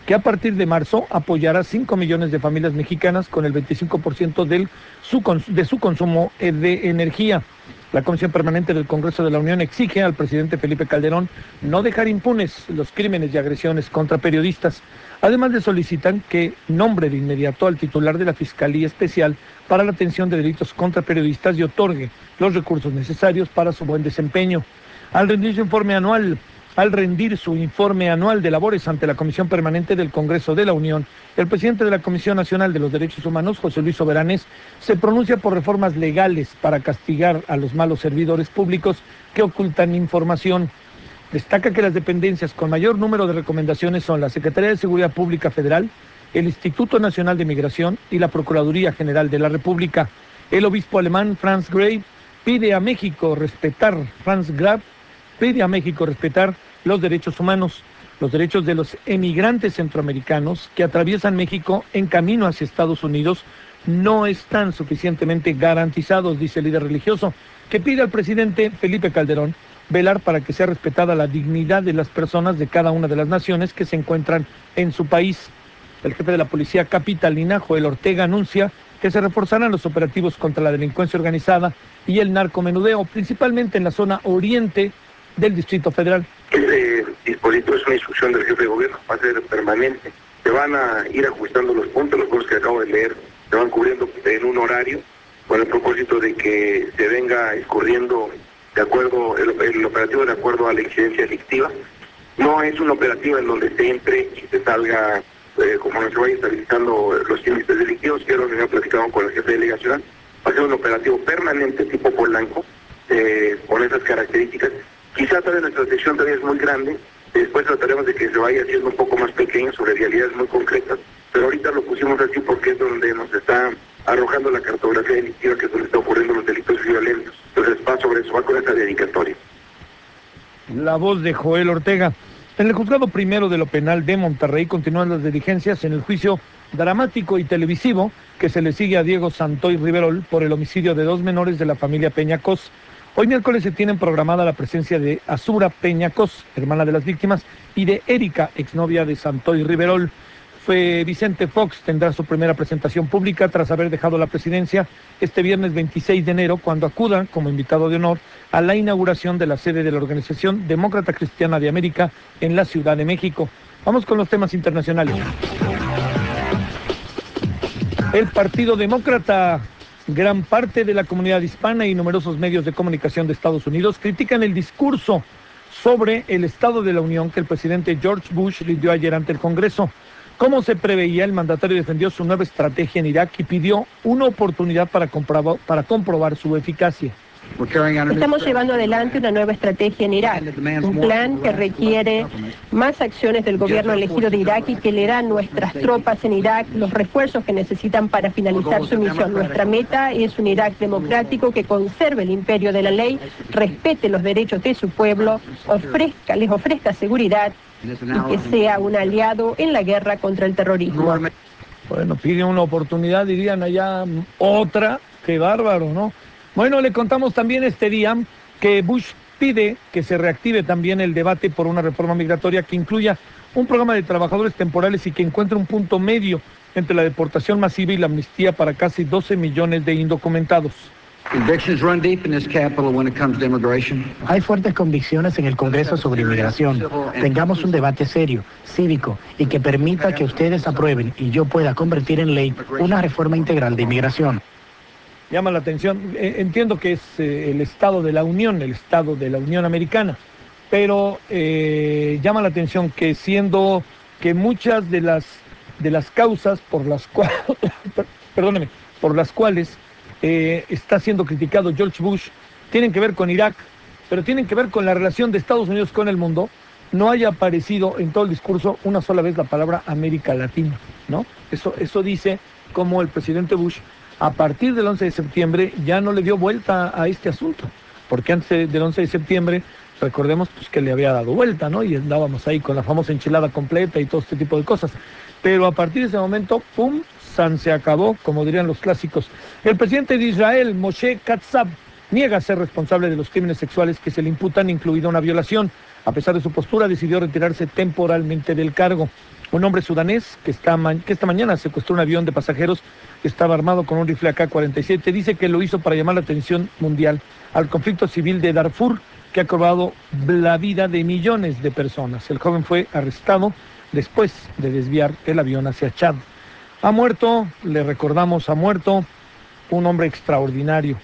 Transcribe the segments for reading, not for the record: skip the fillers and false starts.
que a partir de marzo apoyará 5 millones de familias mexicanas con el 25% de su consumo de energía. La Comisión Permanente del Congreso de la Unión exige al presidente Felipe Calderón no dejar impunes los crímenes y agresiones contra periodistas. Además, le solicitan que nombre de inmediato al titular de la Fiscalía Especial para la atención de delitos contra periodistas y otorgue los recursos necesarios para su buen desempeño. Al rendir su informe anual de labores ante la Comisión Permanente del Congreso de la Unión, el presidente de la Comisión Nacional de los Derechos Humanos, José Luis Soberanes, se pronuncia por reformas legales para castigar a los malos servidores públicos que ocultan información. Destaca que las dependencias con mayor número de recomendaciones son la Secretaría de Seguridad Pública Federal, el Instituto Nacional de Migración y la Procuraduría General de la República. El obispo alemán Franz Graf pide a México respetar los derechos humanos, los derechos de los emigrantes centroamericanos que atraviesan México en camino hacia Estados Unidos no están suficientemente garantizados, dice el líder religioso, que pide al presidente Felipe Calderón velar para que sea respetada la dignidad de las personas de cada una de las naciones que se encuentran en su país. El jefe de la policía capitalina, Joel Ortega, anuncia que se reforzarán los operativos contra la delincuencia organizada y el narcomenudeo, principalmente en la zona oriente del Distrito Federal. Este dispositivo es una instrucción del jefe de gobierno, va a ser permanente. Se van a ir ajustando los puntos que acabo de leer, se van cubriendo en un horario, con el propósito de que se venga escurriendo de acuerdo, el operativo de acuerdo a la incidencia delictiva. No es un operativo en donde se entre y se salga, como no se vaya estabilizando los índices delictivos, que era lo que había platicado con el jefe delegacional. Va a ser un operativo permanente tipo Polanco, con esas características. Quizá todavía nuestra sección todavía es muy grande, después trataremos de que se vaya haciendo un poco más pequeño sobre realidades muy concretas, pero ahorita lo pusimos así porque es donde nos está arrojando la cartografía delictiva, que es donde está ocurriendo los delitos violentos. Entonces va sobre eso, va con esa dedicatoria. La voz de Joel Ortega. En el juzgado primero de lo penal de Monterrey continúan las diligencias en el juicio dramático y televisivo que se le sigue a Diego Santoy Riverol por el homicidio de 2 menores de la familia Peñacos. Hoy miércoles se tienen programada la presencia de Azura Peñacos, hermana de las víctimas, y de Erika, exnovia de Santoy Riverol. Vicente Fox tendrá su primera presentación pública tras haber dejado la presidencia este viernes 26 de enero, cuando acuda como invitado de honor a la inauguración de la sede de la Organización Demócrata Cristiana de América en la Ciudad de México. Vamos con los temas internacionales. El Partido Demócrata, gran parte de la comunidad hispana y numerosos medios de comunicación de Estados Unidos critican el discurso sobre el Estado de la Unión que el presidente George Bush le dio ayer ante el Congreso. Como se preveía, el mandatario defendió su nueva estrategia en Irak y pidió una oportunidad para comprobar su eficacia. Estamos llevando adelante una nueva estrategia en Irak, un plan que requiere más acciones del gobierno elegido de Irak y que le da a nuestras tropas en Irak los refuerzos que necesitan para finalizar su misión. Nuestra meta es un Irak democrático que conserve el imperio de la ley, respete los derechos de su pueblo, les ofrezca seguridad y que sea un aliado en la guerra contra el terrorismo. Bueno, pide una oportunidad, dirían allá, otra, qué bárbaro, ¿no? Bueno, le contamos también este día que Bush pide que se reactive también el debate por una reforma migratoria que incluya un programa de trabajadores temporales y que encuentre un punto medio entre la deportación masiva y la amnistía para casi 12 millones de indocumentados. Hay fuertes convicciones en el Congreso sobre inmigración. Tengamos un debate serio, cívico, y que permita que ustedes aprueben y yo pueda convertir en ley una reforma integral de inmigración. Llama la atención, entiendo que es el Estado de la Unión Americana, pero llama la atención que siendo que muchas de las causas por las cuales, por las cuales está siendo criticado George Bush, tienen que ver con Irak, pero tienen que ver con la relación de Estados Unidos con el mundo, no haya aparecido en todo el discurso una sola vez la palabra América Latina, ¿no? Eso dice como el presidente Bush, a partir del 11 de septiembre, ya no le dio vuelta a este asunto, porque antes del 11 de septiembre, recordemos pues, que le había dado vuelta, ¿no? Y andábamos ahí con la famosa enchilada completa y todo este tipo de cosas. Pero a partir de ese momento, ¡pum!, se acabó, como dirían los clásicos. El presidente de Israel, Moshe Katsav, niega ser responsable de los crímenes sexuales que se le imputan, incluida una violación. A pesar de su postura, decidió retirarse temporalmente del cargo. un hombre sudanés que esta mañana secuestró un avión de pasajeros que estaba armado con un rifle AK-47. Dice que lo hizo para llamar la atención mundial al conflicto civil de Darfur, que ha cobrado la vida de millones de personas. El joven fue arrestado después de desviar el avión hacia Chad. Ha muerto, le recordamos, ha muerto un hombre extraordinario.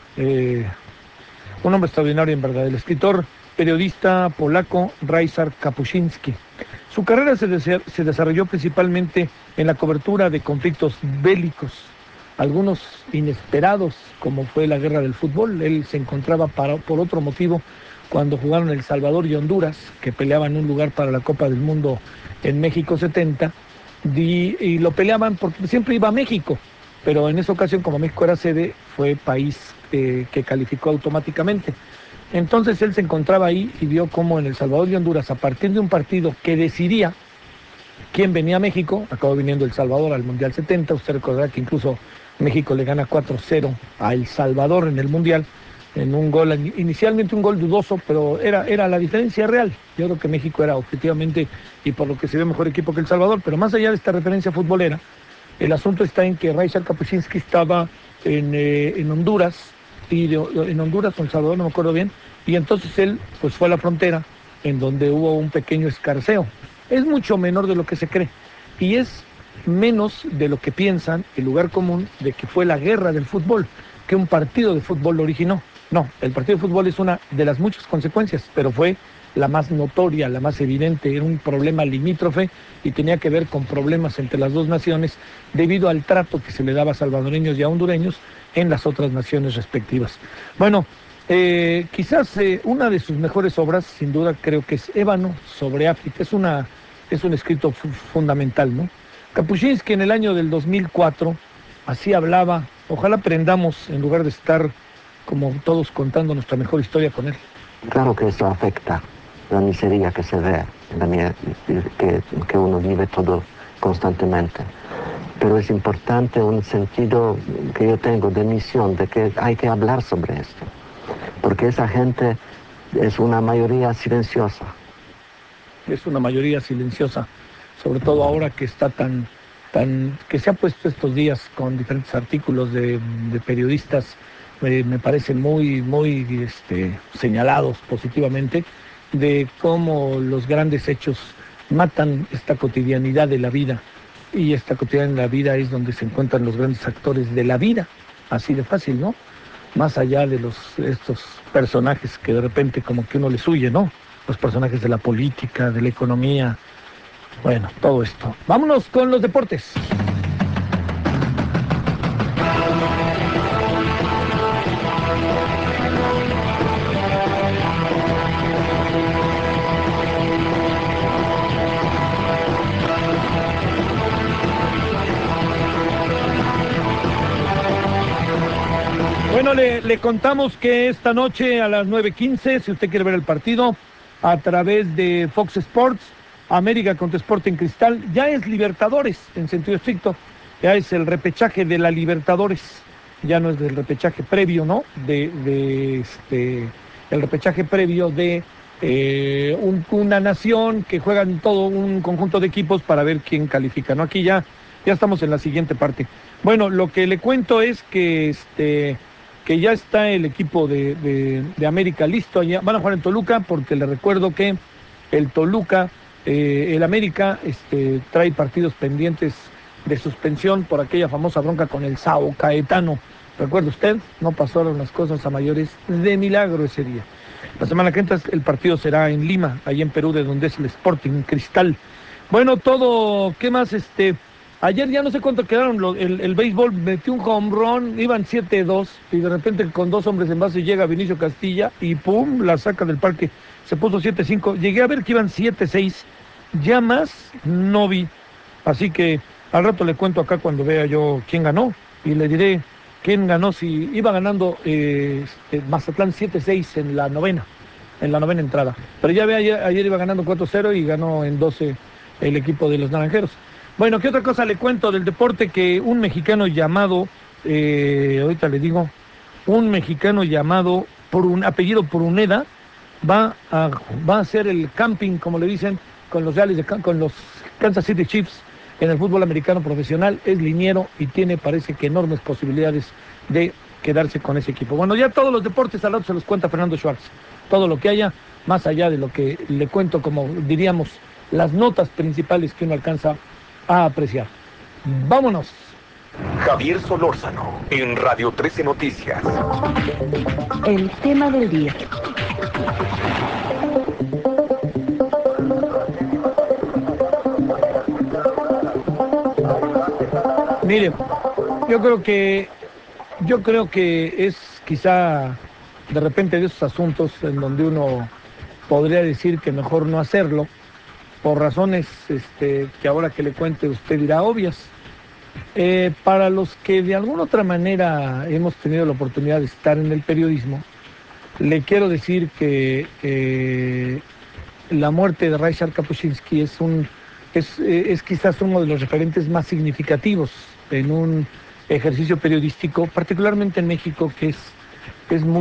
Un hombre extraordinario en verdad, el escritor, periodista polaco Ryszard Kapuscinski. Su carrera se desarrolló principalmente en la cobertura de conflictos bélicos, algunos inesperados, como fue la guerra del fútbol. Él se encontraba por otro motivo cuando jugaron El Salvador y Honduras, que peleaban un lugar para la Copa del Mundo en México 70, y lo peleaban porque siempre iba a México, pero en esa ocasión, como México era sede, fue país que calificó automáticamente. Entonces él se encontraba ahí y vio cómo en El Salvador y Honduras, a partir de un partido que decidía quién venía a México, acabó viniendo El Salvador al Mundial 70, usted recordará que incluso México le gana 4-0 a El Salvador en el Mundial, en un gol, inicialmente un gol dudoso, pero era la diferencia real. Yo creo que México era objetivamente, y por lo que se ve, mejor equipo que El Salvador, pero más allá de esta referencia futbolera, el asunto está en que Ryszard Kapuscinski estaba en Honduras, en Honduras o El Salvador, no me acuerdo bien, y entonces él pues fue a la frontera, en donde hubo un pequeño escarceo. Es mucho menor de lo que se cree, y es menos de lo que piensan el lugar común de que fue la guerra del fútbol, que un partido de fútbol lo originó. No, el partido de fútbol es una de las muchas consecuencias, pero fue la más notoria, la más evidente. Era un problema limítrofe y tenía que ver con problemas entre las dos naciones debido al trato que se le daba a salvadoreños y a hondureños en las otras naciones respectivas. Bueno, quizás una de sus mejores obras, sin duda, creo que es Ébano sobre África. Es un escrito fundamental, ¿no? Kapuscinski en el año del 2004 así hablaba. Ojalá aprendamos en lugar de estar como todos contando nuestra mejor historia con él. Claro que eso afecta la miseria que se ve, que uno vive todo constantemente. Pero es importante un sentido que yo tengo de misión, de que hay que hablar sobre esto. Porque esa gente es una mayoría silenciosa. Es una mayoría silenciosa, sobre todo ahora que está que se ha puesto estos días con diferentes artículos de periodistas, me parece muy señalados positivamente, de cómo los grandes hechos matan esta cotidianidad de la vida, y esta cotidianidad de la vida es donde se encuentran los grandes actores de la vida, así de fácil, ¿no? Más allá de estos personajes que de repente como que uno les huye, ¿no? Los personajes de la política, de la economía, bueno, todo esto. Vámonos con los deportes. Bueno, le contamos que esta noche a las 9:15, si usted quiere ver el partido, a través de Fox Sports, América contra Sporting Cristal, ya es Libertadores en sentido estricto, ya es el repechaje de la Libertadores, ya no es del repechaje previo, ¿no? El repechaje previo de una nación que juegan todo un conjunto de equipos para ver quién califica, ¿no? Aquí ya estamos en la siguiente parte. Bueno, lo que le cuento es que ya está el equipo de América listo. Allá van a jugar en Toluca, porque le recuerdo que el Toluca, el América, trae partidos pendientes de suspensión por aquella famosa bronca con el Sao Caetano. ¿Recuerda usted? No pasaron las cosas a mayores de milagro ese día. La semana que entra el partido será en Lima, ahí en Perú, de donde es el Sporting Cristal. Bueno, todo, ¿qué más? Ayer ya no sé cuánto quedaron, el béisbol metió un home run, iban 7-2, y de repente con dos hombres en base llega Vinicio Castilla y ¡pum!, la saca del parque, se puso 7-5, llegué a ver que iban 7-6, ya más no vi, así que al rato le cuento acá cuando vea yo quién ganó, y le diré quién ganó, si iba ganando Mazatlán 7-6 en la novena entrada, pero ya ve, ayer iba ganando 4-0 y ganó en 12 el equipo de los Naranjeros. Bueno, ¿qué otra cosa le cuento del deporte? Que un mexicano llamado, ahorita le digo, un mexicano llamado, apellido Pruneda, va a hacer el camping, como le dicen, con los Kansas City Chiefs en el fútbol americano profesional, es liniero y tiene, parece que, enormes posibilidades de quedarse con ese equipo. Bueno, ya todos los deportes al rato se los cuenta Fernando Schwartz. Todo lo que haya, más allá de lo que le cuento, como diríamos, las notas principales que uno alcanza a apreciar. ¡Vámonos! Javier Solórzano, en Radio 13 Noticias. El tema del día. Mire, yo creo que es quizá de repente de esos asuntos en donde uno podría decir que mejor no hacerlo, por razones que ahora que le cuente usted dirá obvias. Para los que de alguna otra manera hemos tenido la oportunidad de estar en el periodismo, le quiero decir que la muerte de Ryszard Kapuscinski es quizás uno de los referentes más significativos en un ejercicio periodístico, particularmente en México, que es muy